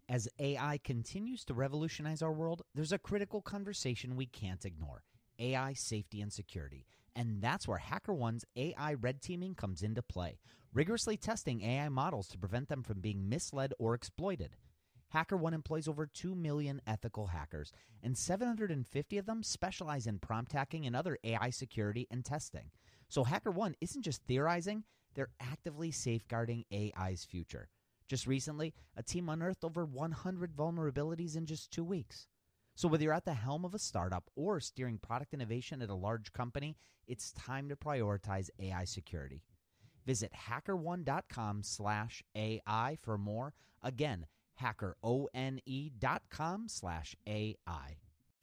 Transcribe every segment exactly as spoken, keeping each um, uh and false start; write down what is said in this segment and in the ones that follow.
As A I continues to revolutionize our world, there's a critical conversation we can't ignore: A I safety and security. And that's where HackerOne's A I red teaming comes into play, rigorously testing A I models to prevent them from being misled or exploited. HackerOne employs over two million ethical hackers, and seven hundred fifty of them specialize in prompt hacking and other A I security and testing. So HackerOne isn't just theorizing, they're actively safeguarding A I's future. Just recently, a team unearthed over one hundred vulnerabilities in just two weeks. So whether you're at the helm of a startup or steering product innovation at a large company, it's time to prioritize A I security. Visit HackerOne.com slash AI for more. Again, HackerOne.com slash AI.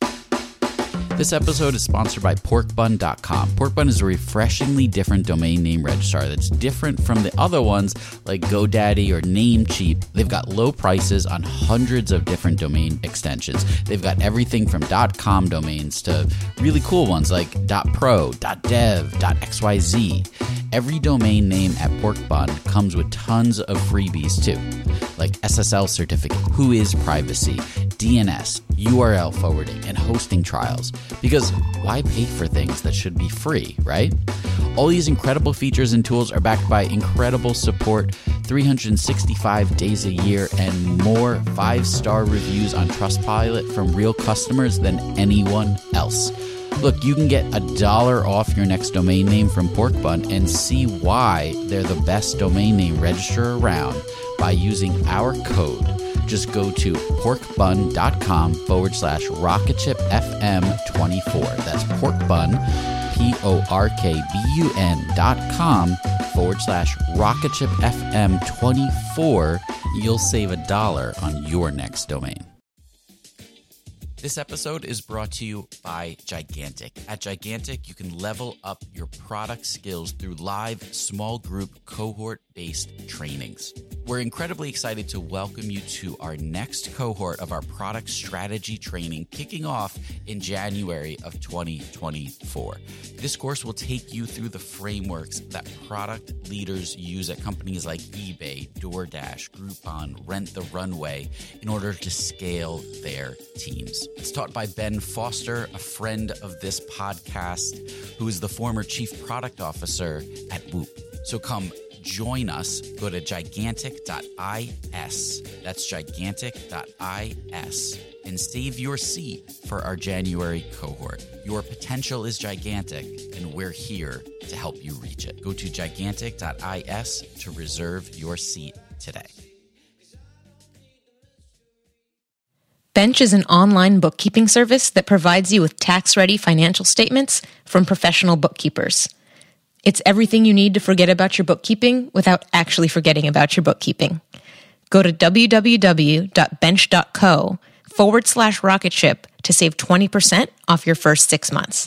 This episode is sponsored by pork bun dot com. Porkbun is a refreshingly different domain name registrar that's different from the other ones like GoDaddy or Namecheap. They've got low prices on hundreds of different domain extensions. They've got everything from .com domains to really cool ones like .pro, .dev, .xyz. Every domain name at Porkbun comes with tons of freebies too, like S S L certificate, WHOIS privacy, D N S, U R L forwarding, and hosting trials. Because why pay for things that should be free, right? All these incredible features and tools are backed by incredible support, three hundred sixty-five days a year, and more five-star reviews on Trustpilot from real customers than anyone else. Look, you can get a dollar off your next domain name from Porkbun and see why they're the best domain name registrar around by using our code. Just go to porkbun.com forward slash rocketshipfm24. That's porkbun, P O R K B U N dot com forward slash rocketshipfm24. You'll save a dollar on your next domain. This episode is brought to you by Gigantic. At Gigantic, you can level up your product skills through live, small group, cohort-based trainings. We're incredibly excited to welcome you to our next cohort of our product strategy training, kicking off in January of twenty twenty-four. This course will take you through the frameworks that product leaders use at companies like eBay, DoorDash, Groupon, Rent the Runway in order to scale their teams. It's taught by Ben Foster, a friend of this podcast, who is the former chief product officer at Whoop. So come join us. Go to gigantic dot is. That's gigantic dot is and save your seat for our January cohort. Your potential is gigantic, and we're here to help you reach it. Go to gigantic dot is to reserve your seat today. Bench is an online bookkeeping service that provides you with tax-ready financial statements from professional bookkeepers. It's everything you need to forget about your bookkeeping without actually forgetting about your bookkeeping. Go to www.bench.co forward slash rocketship to save twenty percent off your first six months.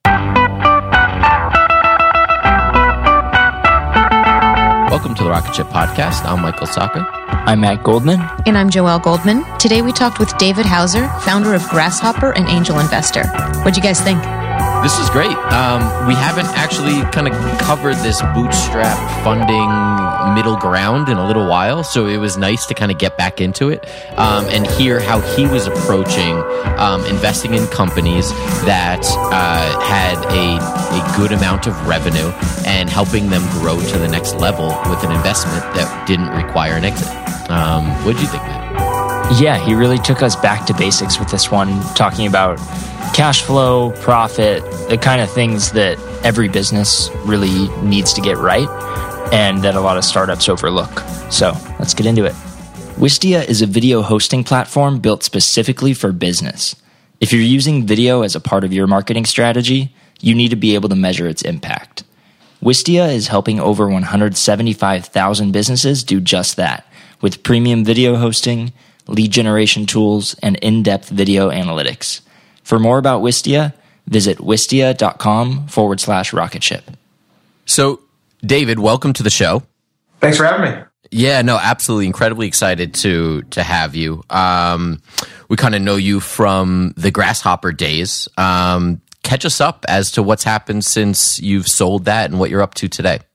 Welcome to the Rocket Ship Podcast. I'm Michael Saka. I'm Matt Goldman. And I'm Joelle Goldman. Today we talked with David Hauser, founder of Grasshopper and angel investor. What'd you guys think? This is great. Um, we haven't actually kind of covered this bootstrap funding middle ground in a little while, so it was nice to kind of get back into it um, and hear how he was approaching um, investing in companies that uh, had a, a good amount of revenue and helping them grow to the next level with an investment that didn't require an exit. Um, what did you think, Matt? Yeah, he really took us back to basics with this one, talking about cash flow, profit, the kind of things that every business really needs to get right and that a lot of startups overlook. So let's get into it. Wistia is a video hosting platform built specifically for business. If you're using video as a part of your marketing strategy, you need to be able to measure its impact. Wistia is helping over one hundred seventy-five thousand businesses do just that, with premium video hosting, lead generation tools, and in-depth video analytics. For more about Wistia, visit wistia.com forward slash rocketship. So, David, welcome to the show. Thanks for having me. Yeah, no, absolutely. Incredibly excited to to have you. Um, we kind of know you from the Grasshopper days. Um, catch us up as to what's happened since you've sold that and what you're up to today.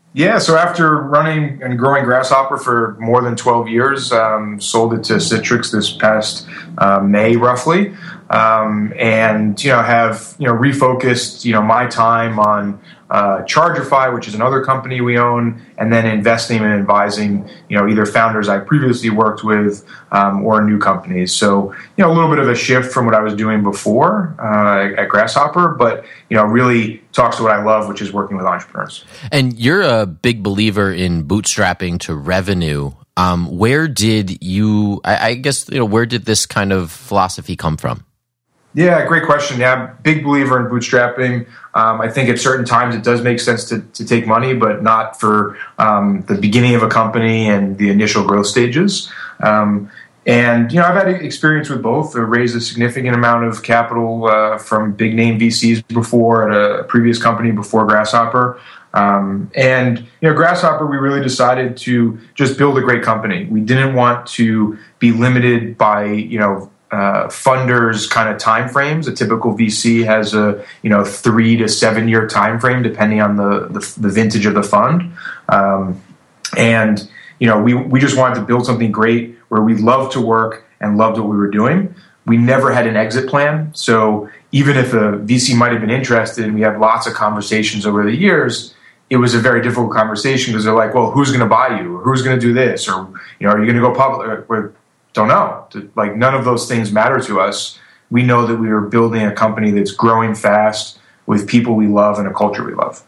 Yeah, so after running and growing Grasshopper for more than twelve years, um, sold it to Citrix this past uh, May, roughly, um, and you know have you know refocused you know my time on uh, Chargerify, which is another company we own, and then investing and advising you know either founders I previously worked with um, or new companies. So you know a little bit of a shift from what I was doing before uh, at Grasshopper, but you know really talks to what I love, which is working with entrepreneurs. And you're a big believer in bootstrapping to revenue. Um, where did you, I, I guess, you know, where did this kind of philosophy come from? Yeah, great question. Yeah, I'm a big believer in bootstrapping. Um, I think at certain times it does make sense to, to take money, but not for um, the beginning of a company and the initial growth stages. Um, And, you know, I've had experience with both. I raised a significant amount of capital uh, from big name V Cs before at a previous company before Grasshopper. Um, and, you know, Grasshopper, we really decided to just build a great company. We didn't want to be limited by, you know, uh, funders' kind of timeframes. A typical V C has a, you know, three to seven year time frame, depending on the, the, the vintage of the fund. Um, and, you know, we, we just wanted to build something great where we loved to work and loved what we were doing. We never had an exit plan. So even if a V C might have been interested, and we had lots of conversations over the years, it was a very difficult conversation because they're like, well, who's going to buy you? Or who's going to do this? Or, you know, are you going to go public? We don't know. Like, none of those things matter to us. We know that we are building a company that's growing fast with people we love and a culture we love.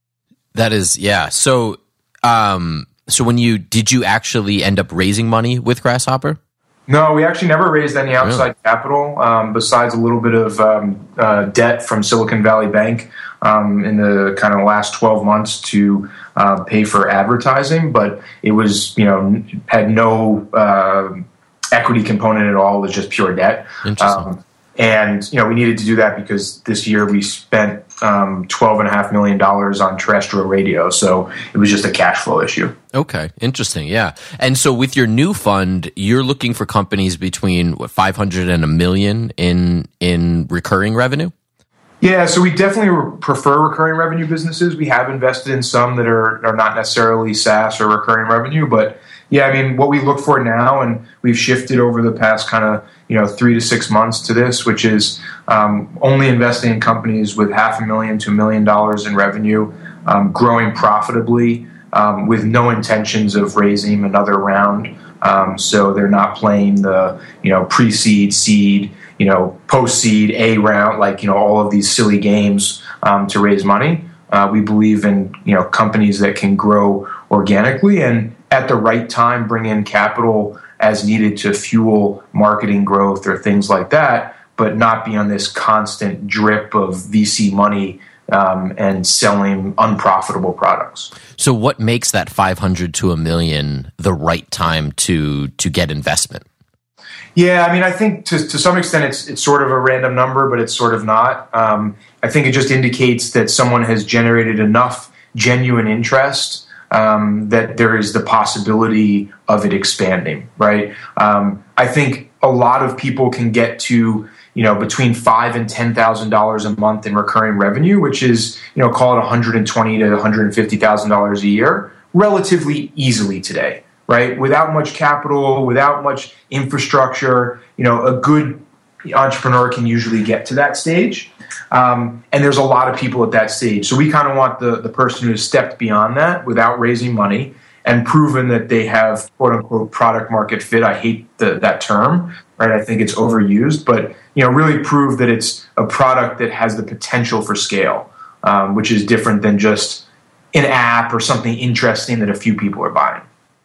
That is, yeah. So, um, So when you, did you actually end up raising money with Grasshopper? No, we actually never raised any outside really? capital, um, besides a little bit of um, uh, debt from Silicon Valley Bank um, in the kind of last twelve months to uh, pay for advertising. But it was, you know, had no uh, equity component at all. It was just pure debt. Interesting. Um, and, you know, we needed to do that because this year we spent um, twelve point five million dollars on terrestrial radio. So it was just a cash flow issue. Okay, interesting. Yeah. And so with your new fund, you're looking for companies between what, five hundred and a million in in recurring revenue? Yeah, so we definitely re- prefer recurring revenue businesses. We have invested in some that are, are not necessarily SaaS or recurring revenue, but yeah, I mean, what we look for now, and we've shifted over the past kind of, you know, three to six months to this, which is um, only investing in companies with half a million to a million dollars in revenue, um, growing profitably, um, with no intentions of raising another round. Um, so they're not playing the, you know, pre-seed, seed, you know, post-seed, A round, like, you know, all of these silly games um, to raise money. Uh, we believe in, you know, companies that can grow organically and at the right time bring in capital as needed to fuel marketing growth or things like that, but not be on this constant drip of V C money um, and selling unprofitable products. So what makes that five hundred to a million the right time to to get investment? Yeah, I mean, I think to to some extent it's it's sort of a random number, but it's sort of not. Um, I think it just indicates that someone has generated enough genuine interest um, that there is the possibility of it expanding, right? Um, I think a lot of people can get to, you know, between five and ten thousand dollars a month in recurring revenue, which is, you know, call it one hundred and twenty to one hundred and fifty thousand dollars a year, relatively easily today. Right, without much capital, without much infrastructure, you know, a good entrepreneur can usually get to that stage. Um, and there's a lot of people at that stage. So we kind of want the, the person who has stepped beyond that without raising money and proven that they have, quote unquote, product market fit. I hate the, that term, right? I think it's overused, but, you know, really prove that it's a product that has the potential for scale, um, which is different than just an app or something interesting that a few people are buying.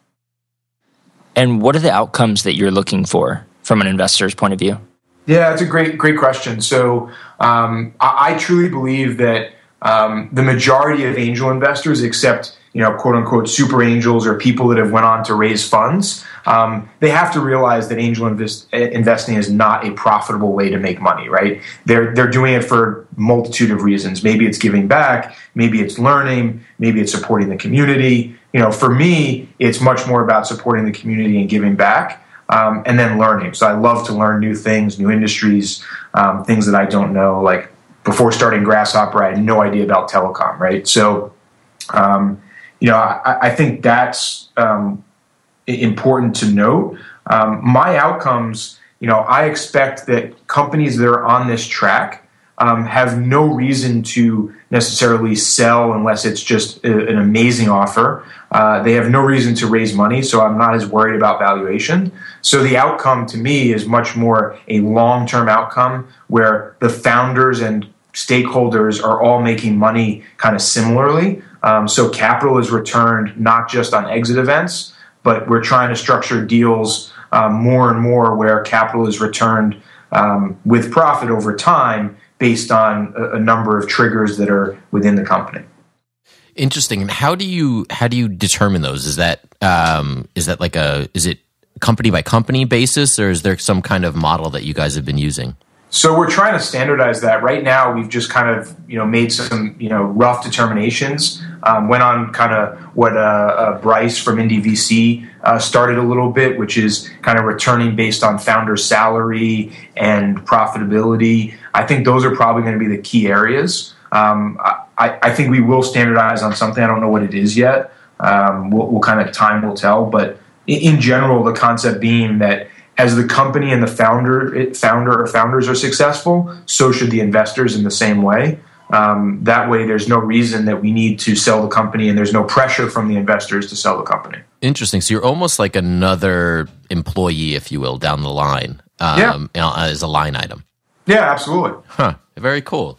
And what are the outcomes that you're looking for from an investor's point of view? Yeah, that's a great, great question. So um, I, I truly believe that um, the majority of angel investors, except, you know, quote unquote, super angels or people that have went on to raise funds, um, they have to realize that angel invest, investing is not a profitable way to make money, right? They're they're doing it for a multitude of reasons. Maybe it's giving back, maybe it's learning, maybe it's supporting the community. You know, for me, it's much more about supporting the community and giving back, um, and then learning. So I love to learn new things, new industries, um, things that I don't know. Like before starting Grasshopper, I had no idea about telecom, right? So, um, you know, I, I think that's um, important to note. Um, my outcomes, you know, I expect that companies that are on this track um, have no reason to necessarily sell unless it's just a, an amazing offer. Uh, they have no reason to raise money, so I'm not as worried about valuation. So the outcome to me is much more a long-term outcome where the founders and stakeholders are all making money kind of similarly. Um, so capital is returned not just on exit events, but we're trying to structure deals um, more and more where capital is returned um, with profit over time based on a, a number of triggers that are within the company. Interesting. And how do you how do you determine those? Is that um, is that like a is it company by company basis, or is there some kind of model that you guys have been using? So we're trying to standardize that. Right now, we've just kind of you know made some you know rough determinations. Um, went on kind of what uh, uh, Bryce from Indie V C uh, started a little bit, which is kind of returning based on founder salary and profitability. I think those are probably going to be the key areas. Um, I, I think we will standardize on something. I don't know what it is yet. Um, we'll, we'll kind of time will tell. But in, in general, the concept being that as the company and the founder, it, founder or founders are successful, so should the investors in the same way. Um, that way, there's no reason that we need to sell the company, and there's no pressure from the investors to sell the company. Interesting. So you're almost like another employee, if you will, down the line um, yeah. as a line item. Yeah, absolutely. Huh. Very cool.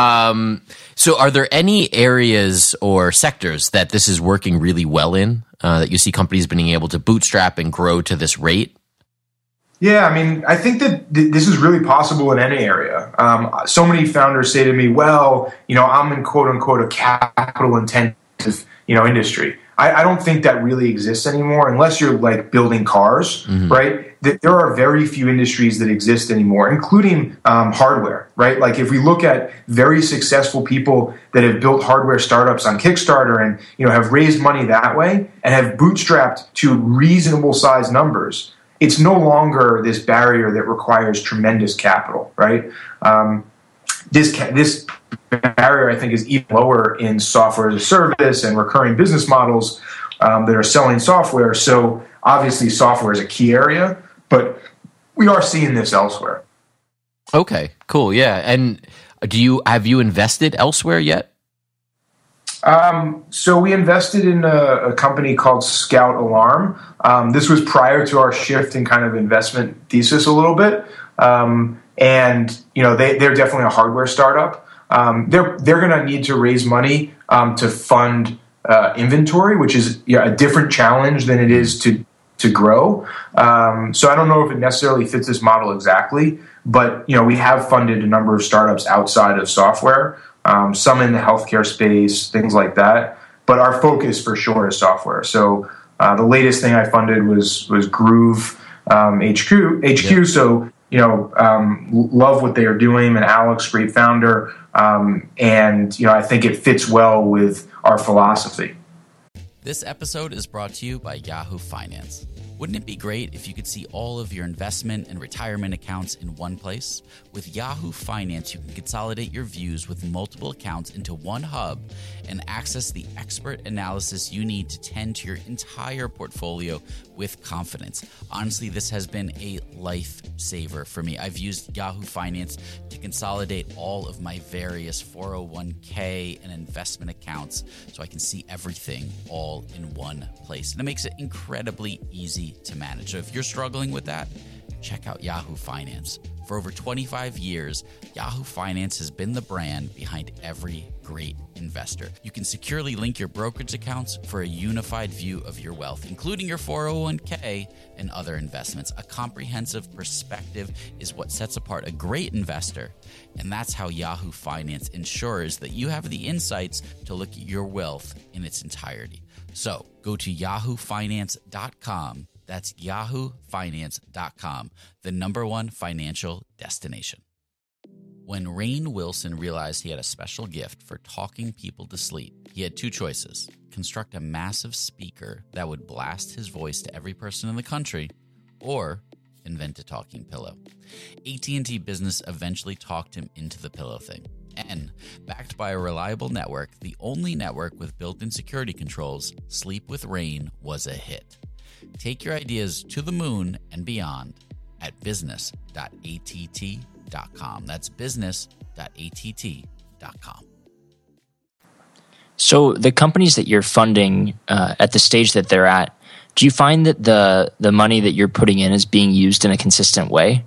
Um, so are there any areas or sectors that this is working really well in, uh, that you see companies being able to bootstrap and grow to this rate? Yeah, I mean, I think that th- this is really possible in any area. Um, so many founders say to me, well, you know, I'm in quote unquote a capital intensive, you know, industry. I, I don't think that really exists anymore unless you're like building cars, mm-hmm. right? Th- there are very few industries that exist anymore, including um, hardware, right? Like if we look at very successful people that have built hardware startups on Kickstarter and, you know, have raised money that way and have bootstrapped to reasonable size numbers, it's no longer this barrier that requires tremendous capital, right? Um, this ca- this barrier, I think, is even lower in software as a service and recurring business models um, that are selling software. So obviously, software is a key area, but we are seeing this elsewhere. Okay, cool, yeah. And do you have you invested elsewhere yet? Um, so we invested in a, a company called Scout Alarm. Um, this was prior to our shift in kind of investment thesis a little bit. Um, and, you know, they, they're definitely a hardware startup. Um, they're, they're going to need to raise money, um, to fund, uh, inventory, which is you know, a different challenge than it is to, to grow. Um, so I don't know if it necessarily fits this model exactly, but, you know, we have funded a number of startups outside of software. Um, some in the healthcare space, things like that. But our focus for sure is software. So uh, the latest thing I funded was was Groove um, H Q. H Q. Yep. So you know, um, love what they are doing. And Alex, great founder, um, and you know, I think it fits well with our philosophy. This episode is brought to you by Yahoo Finance. Wouldn't it be great if you could see all of your investment and retirement accounts in one place? With Yahoo Finance, you can consolidate your views with multiple accounts into one hub and access the expert analysis you need to tend to your entire portfolio with confidence. Honestly, this has been a lifesaver for me. I've used Yahoo Finance to consolidate all of my various four oh one k and investment accounts so I can see everything all in one place. And it makes it incredibly easy to manage. So if you're struggling with that, check out Yahoo Finance. For over twenty-five years, Yahoo Finance has been the brand behind every great investor. You can securely link your brokerage accounts for a unified view of your wealth, including your four oh one k and other investments. A comprehensive perspective is what sets apart a great investor, and that's how Yahoo Finance ensures that you have the insights to look at your wealth in its entirety. So go to yahoo finance dot com. That's yahoo finance dot com, the number one financial destination. When Rainn Wilson realized he had a special gift for talking people to sleep, he had two choices: construct a massive speaker that would blast his voice to every person in the country, or invent a talking pillow. A T and T Business eventually talked him into the pillow thing. N. Backed by a reliable network, the only network with built-in security controls, Sleep with Rain was a hit. Take your ideas to the moon and beyond at business dot a t t dot com. That's business dot a t t dot com. So the companies that you're funding uh, at the stage that they're at, do you find that the the money that you're putting in is being used in a consistent way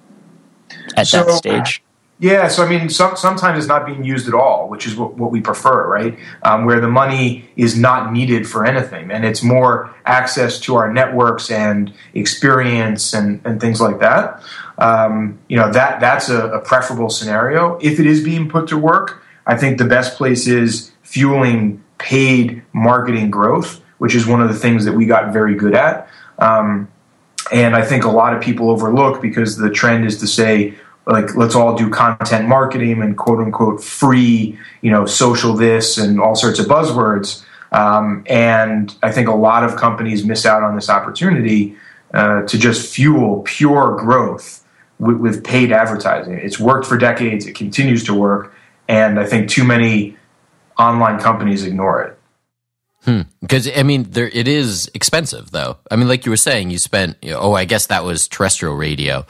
at so, that stage? Yeah, so I mean, some, sometimes it's not being used at all, which is what, what we prefer, right? Um, where the money is not needed for anything, and it's more access to our networks and experience and, and things like that. Um, you know, that that's a, a preferable scenario. If it is being put to work, I think the best place is fueling paid marketing growth, which is one of the things that we got very good at. Um, and I think a lot of people overlook because the trend is to say, like, let's all do content marketing and quote unquote free, you know, social this and all sorts of buzzwords. Um, and I think a lot of companies miss out on this opportunity uh, to just fuel pure growth with, with paid advertising. It's worked for decades. It continues to work. And I think too many online companies ignore it. Hmm. Because I mean, there it is expensive, though. I mean, like you were saying, you spent. You know, oh, I guess that was terrestrial radio.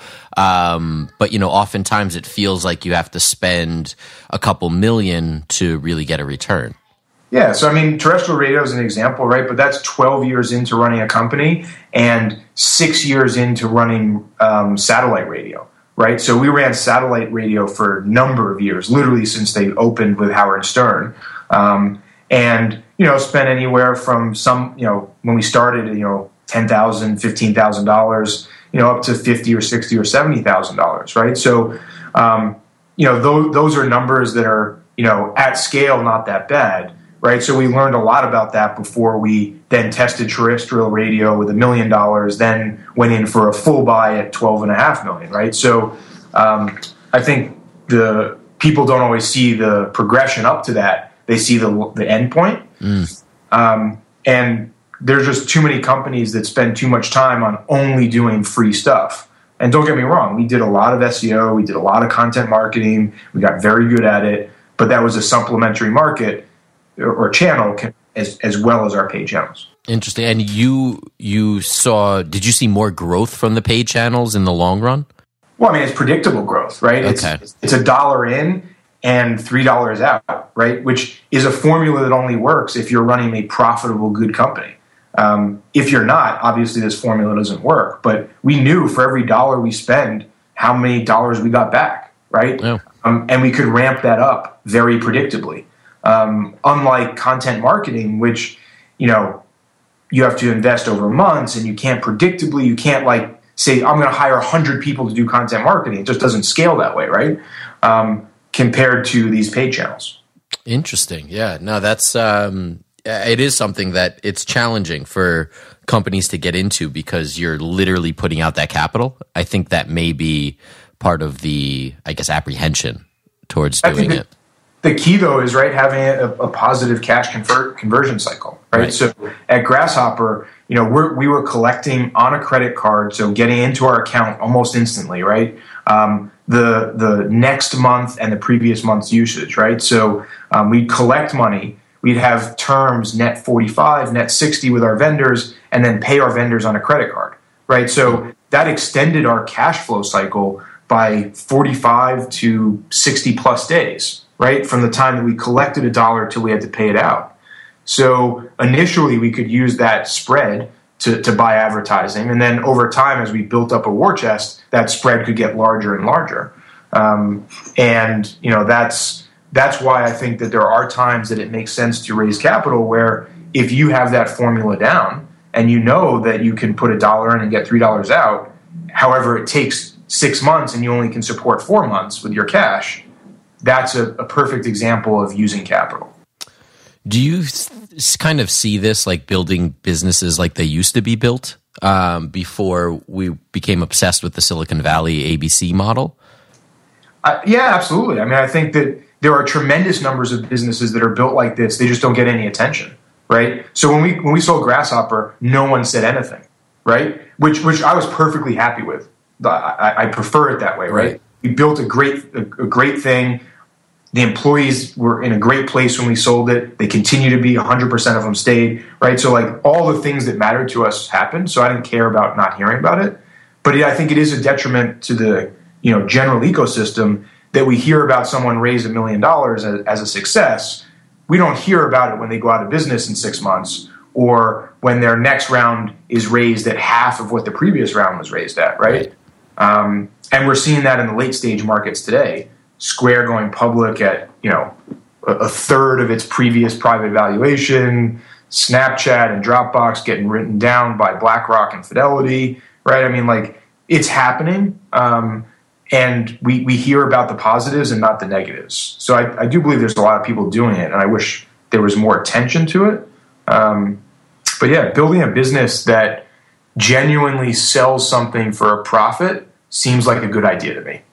Um, but you know, oftentimes it feels like you have to spend a couple million to really get a return. Yeah. So I mean, terrestrial radio is an example, right? But that's twelve years into running a company and six years into running um, satellite radio, right? So we ran satellite radio for a number of years, literally since they opened with Howard Stern, um, and you know, spent anywhere from some, you know, when we started, you know, ten thousand dollars, fifteen thousand dollars, you know, up to fifty or sixty or seventy thousand dollars, right? So, um, you know, those, those are numbers that are, you know, at scale, not that bad, right? So we learned a lot about that before we then tested terrestrial radio with a million dollars, then went in for a full buy at twelve and a half million, right? So um, I think the people don't always see the progression up to that. They see the the end point. Mm. Um, and there's just too many companies that spend too much time on only doing free stuff. And don't get me wrong, we did a lot of S E O, we did a lot of content marketing, we got very good at it, but that was a supplementary market or, or channel as, as well as our paid channels. Interesting. And you you saw, did you see more growth from the paid channels in the long run? Well, I mean, it's predictable growth, right? Okay. It's, it's a dollar in and three dollars out, right? Which is a formula that only works if you're running a profitable, good company. Um, if you're not, obviously this formula doesn't work. But we knew for every dollar we spend, how many dollars we got back, right? Yeah. Um, and we could ramp that up very predictably. Um, unlike content marketing, which, you know, you have to invest over months and you can't predictably, you can't like say, I'm going to hire one hundred people to do content marketing. It just doesn't scale that way, right? Um, compared to these paid channels. Interesting. Yeah, no, that's, um, it is something that it's challenging for companies to get into because you're literally putting out that capital. I think that may be part of the, I guess, apprehension towards doing the, it. The key though is, right, having a, a positive cash convert, conversion cycle, right? right? So at Grasshopper, you know, we're, we were collecting on a credit card, so getting into our account almost instantly, right? Um, the the next month and the previous month's usage, right? So um, we'd collect money, we'd have terms net forty-five, net sixty with our vendors, and then pay our vendors on a credit card, right? So that extended our cash flow cycle by forty-five to sixty plus days, right? From the time that we collected a dollar till we had to pay it out. So initially we could use that spread to, to buy advertising. And then over time, as we built up a war chest, that spread could get larger and larger. Um, and, you know, that's that's why I think that there are times that it makes sense to raise capital where if you have that formula down and you know that you can put a dollar in and get three dollars out, however, it takes six months and you only can support four months with your cash, that's a, a perfect example of using capital. Do you kind of see this like building businesses like they used to be built um, before we became obsessed with the Silicon Valley A B C model? Uh, yeah, absolutely. I mean, I think that there are tremendous numbers of businesses that are built like this. They just don't get any attention, right? So when we when we sold Grasshopper, no one said anything, right? Which which I was perfectly happy with. I, I prefer it that way, right? right? We built a great a, a great thing. The employees were in a great place when we sold it. They continue to be, one hundred percent of them stayed, right? So like all the things that mattered to us happened. So I didn't care about not hearing about it. But I think it is a detriment to the, you know, general ecosystem that we hear about someone raise a million dollars as, as a success. We don't hear about it when they go out of business in six months or when their next round is raised at half of what the previous round was raised at, right? Um, and we're seeing that in the late stage markets today. Square going public at, you know, a, a third of its previous private valuation, Snapchat and Dropbox getting written down by BlackRock and Fidelity, right? I mean, like, it's happening, um, and we, we hear about the positives and not the negatives. So I, I do believe there's a lot of people doing it, and I wish there was more attention to it. Um, but yeah, building a business that genuinely sells something for a profit seems like a good idea to me.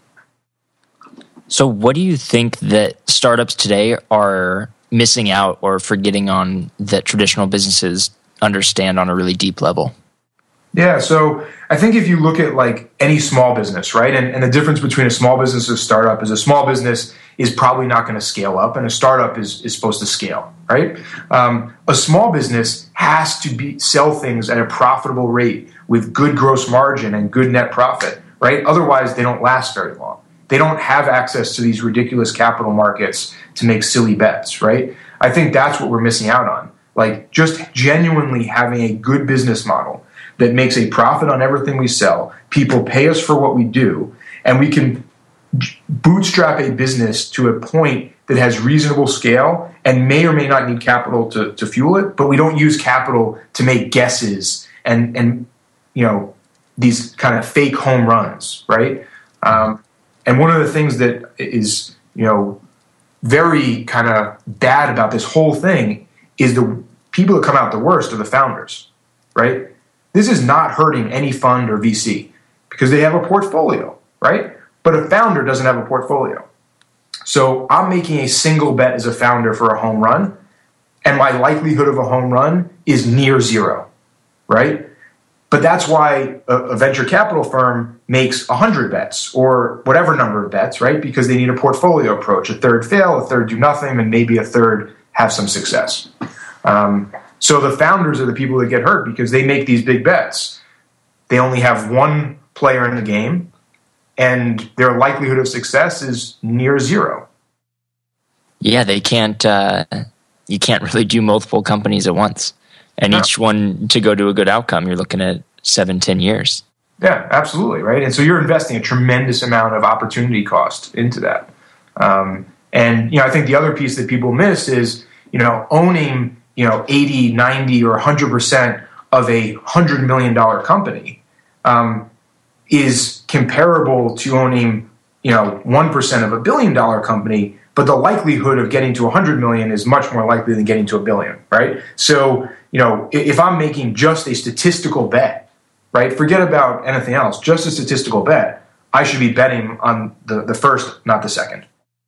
So what do you think that startups today are missing out or forgetting on that traditional businesses understand on a really deep level? Yeah, so I think if you look at like any small business, right, and, and the difference between a small business and a startup is a small business is probably not going to scale up, and a startup is, is supposed to scale, right? Um, a small business has to be sell things at a profitable rate with good gross margin and good net profit, right? Otherwise, they don't last very long. They don't have access to these ridiculous capital markets to make silly bets, right? I think that's what we're missing out on. Like just genuinely having a good business model that makes a profit on everything we sell. People pay us for what we do, and we can bootstrap a business to a point that has reasonable scale and may or may not need capital to, to fuel it, but we don't use capital to make guesses and, and you know, these kind of fake home runs, right? Um, And one of the things that is, you know, very kind of bad about this whole thing is the people that come out the worst are the founders, right? This is not hurting any fund or V C because they have a portfolio, right? But a founder doesn't have a portfolio. So I'm making a single bet as a founder for a home run, and my likelihood of a home run is near zero, right? But that's why a, a venture capital firm makes one hundred bets or whatever number of bets, right? Because they need a portfolio approach. A third fail, a third do nothing, and maybe a third have some success. Um, so the founders are the people that get hurt because they make these big bets. They only have one player in the game, and their likelihood of success is near zero. Yeah, they can't. Uh, you can't really do multiple companies at once. And each one to go to a good outcome, you're looking at seven, ten years. Yeah, absolutely, right? And so you're investing a tremendous amount of opportunity cost into that. Um, and, you know, I think the other piece that people miss is, you know, owning, you know, eighty, ninety, or one hundred percent of a one hundred million dollars company um, is comparable to owning, you know, one percent of a billion dollar company, but the likelihood of getting to one hundred million is much more likely than getting to a billion, right? So, you know, if I'm making just a statistical bet, right, forget about anything else, just a statistical bet, I should be betting on the, the first, not the second.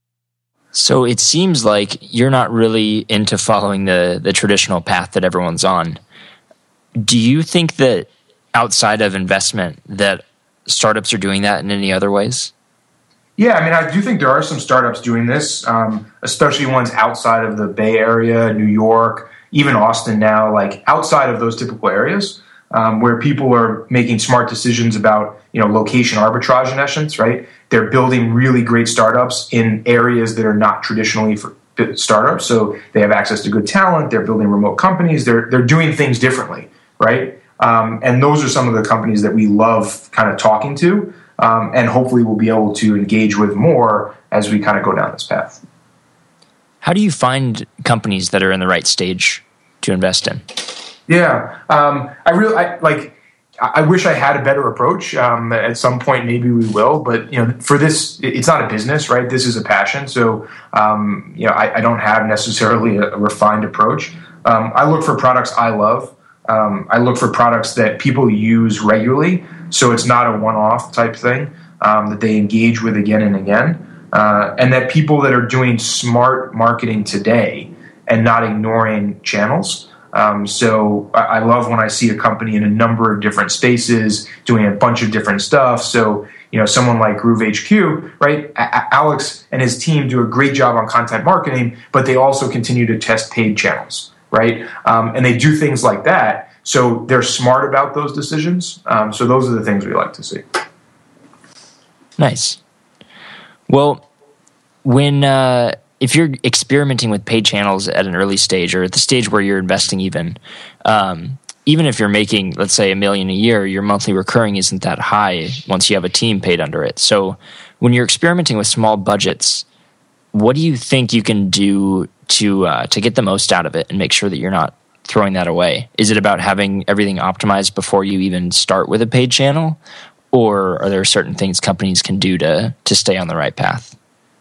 So it seems like you're not really into following the, the traditional path that everyone's on. Do you think that outside of investment that startups are doing that in any other ways? Yeah, I mean, I do think there are some startups doing this, um, especially ones outside of the Bay Area, New York, even Austin now, like outside of those typical areas um, where people are making smart decisions about, you know, location arbitrage in essence, right? They're building really great startups in areas that are not traditionally for startups. So they have access to good talent. They're building remote companies. They're, they're doing things differently, right? Um, and those are some of the companies that we love kind of talking to. Um, and hopefully we'll be able to engage with more as we kind of go down this path. How do you find companies that are in the right stage to invest in? Yeah, um, I really I, like. I wish I had a better approach. Um, at some point, maybe we will. But you know, for this, it's not a business, right? This is a passion. So um, you know, I, I don't have necessarily a, a refined approach. Um, I look for products I love. Um, I look for products that people use regularly. So it's not a one-off type thing um, that they engage with again and again. Uh, and that people that are doing smart marketing today and not ignoring channels. Um, so I, I love when I see a company in a number of different spaces doing a bunch of different stuff. So, you know, someone like Groove H Q, right? A- Alex and his team do a great job on content marketing, but they also continue to test paid channels, right? Um, and they do things like that. So they're smart about those decisions. Um, so those are the things we like to see. Nice. Well, when uh, if you're experimenting with paid channels at an early stage or at the stage where you're investing even, um, even if you're making, let's say, a million a year, your monthly recurring isn't that high once you have a team paid under it. So when you're experimenting with small budgets, what do you think you can do to uh, to get the most out of it and make sure that you're not throwing that away? Is it about having everything optimized before you even start with a paid channel? Or are there certain things companies can do to to stay on the right path?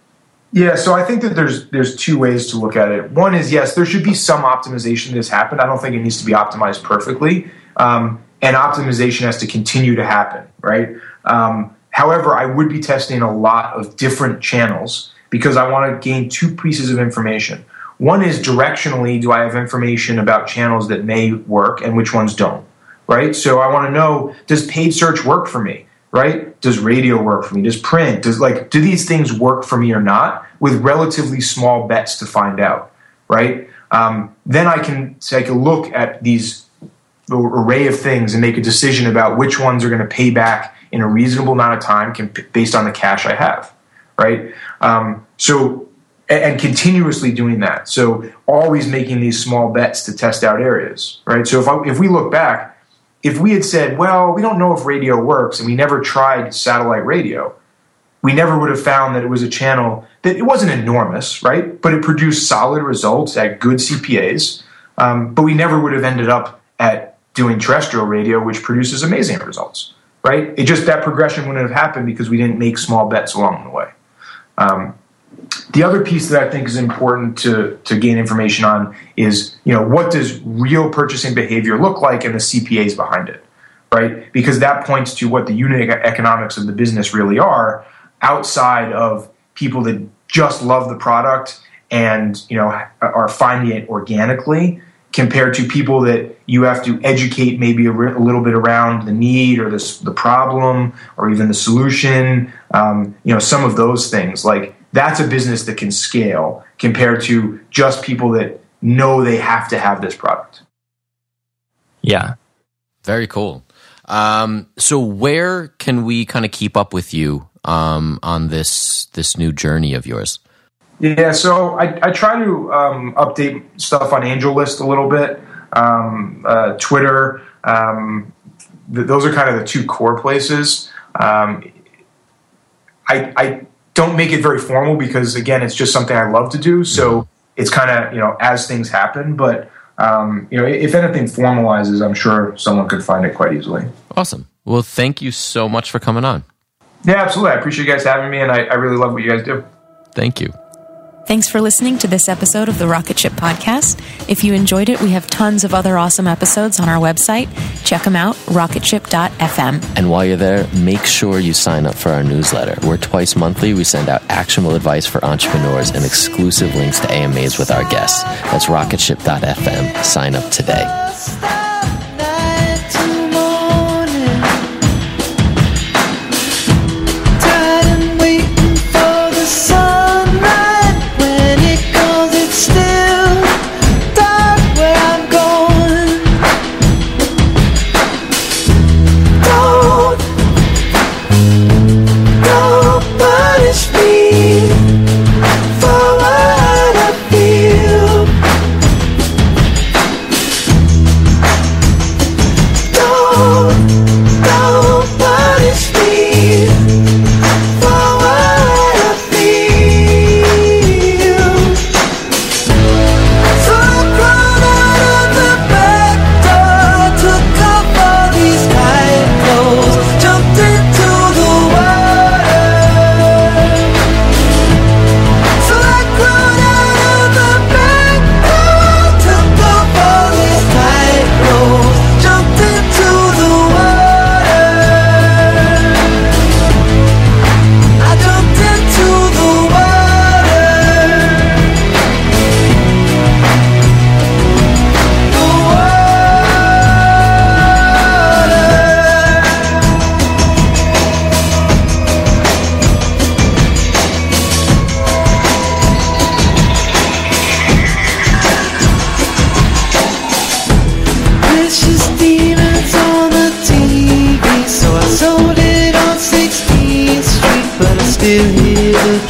Yeah, so I think that there's there's two ways to look at it. One is, yes, there should be some optimization that has happened. I don't think it needs to be optimized perfectly. Um, and optimization has to continue to happen, right? Um, however, I would be testing a lot of different channels because I want to gain two pieces of information. One is directionally, do I have information about channels that may work and which ones don't, right? So I want to know, does paid search work for me? Right? Does radio work for me? Does print? Does like do these things work for me or not? With relatively small bets to find out, right? Um, then I can take a look at these array of things and make a decision about which ones are going to pay back in a reasonable amount of time, can, based on the cash I have, right? Um, so and, and continuously doing that. So always making these small bets to test out areas, right? So if I, if we look back. If we had said, well, we don't know if radio works, and we never tried satellite radio, we never would have found that it was a channel that it wasn't enormous, right? But it produced solid results at good C P As. Um, but we never would have ended up at doing terrestrial radio, which produces amazing results, right? It just, that progression wouldn't have happened because we didn't make small bets along the way. Um, The other piece that I think is important to, to gain information on is, you know, what does real purchasing behavior look like and the C P As behind it, right? Because that points to what the unit economics of the business really are outside of people that just love the product and, you know, are finding it organically compared to people that you have to educate maybe a, re- a little bit around the need or the, the problem or even the solution, um, you know, some of those things. Like, that's a business that can scale compared to just people that know they have to have this product. Yeah. Very cool. Um, so where can we kind of keep up with you um, on this this new journey of yours? Yeah, so I, I try to um, update stuff on AngelList a little bit, um, uh, Twitter. Um, th- those are kind of the two core places. Um, I, I don't make it very formal because, again, it's just something I love to do. So it's kind of, you know, as things happen. But, um, you know, if anything formalizes, I'm sure someone could find it quite easily. Awesome. Well, thank you so much for coming on. Yeah, absolutely. I appreciate you guys having me, and I, I really love what you guys do. Thank you. Thanks for listening to this episode of the Rocket Ship Podcast. If you enjoyed it, we have tons of other awesome episodes on our website. Check them out, rocket ship dot f m. And while you're there, make sure you sign up for our newsletter. We're twice monthly. We send out actionable advice for entrepreneurs and exclusive links to A M As with our guests. That's rocket ship dot f m. Sign up today.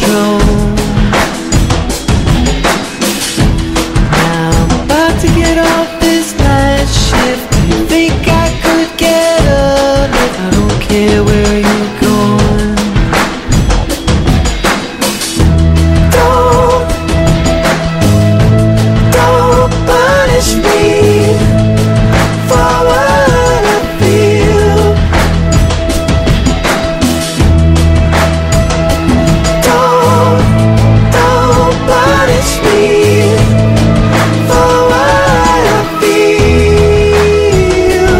gone. Now I'm about to get off this night shift. Do you think I could get a lift? I don't care where you're going. Don't, don't punish me for what I feel. Don't, don't punish me for what I feel.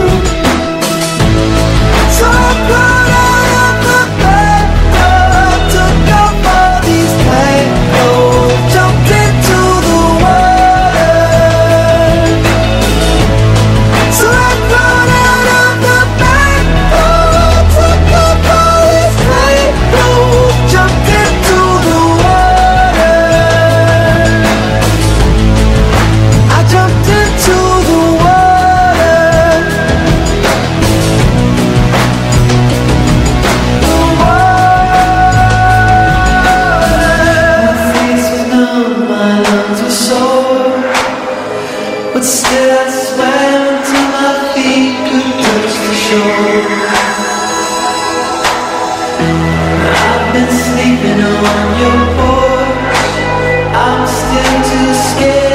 So I got out of the bed, took off all these tight clothes, jumped into the water. So I got out of the bed, took off all these tight clothes, jumped into the water. I jumped into the water. The water. My face was numb, my lungs were sore, but still I swam until my feet could touch the shore. I've been sleeping on your porch. I'm still too scared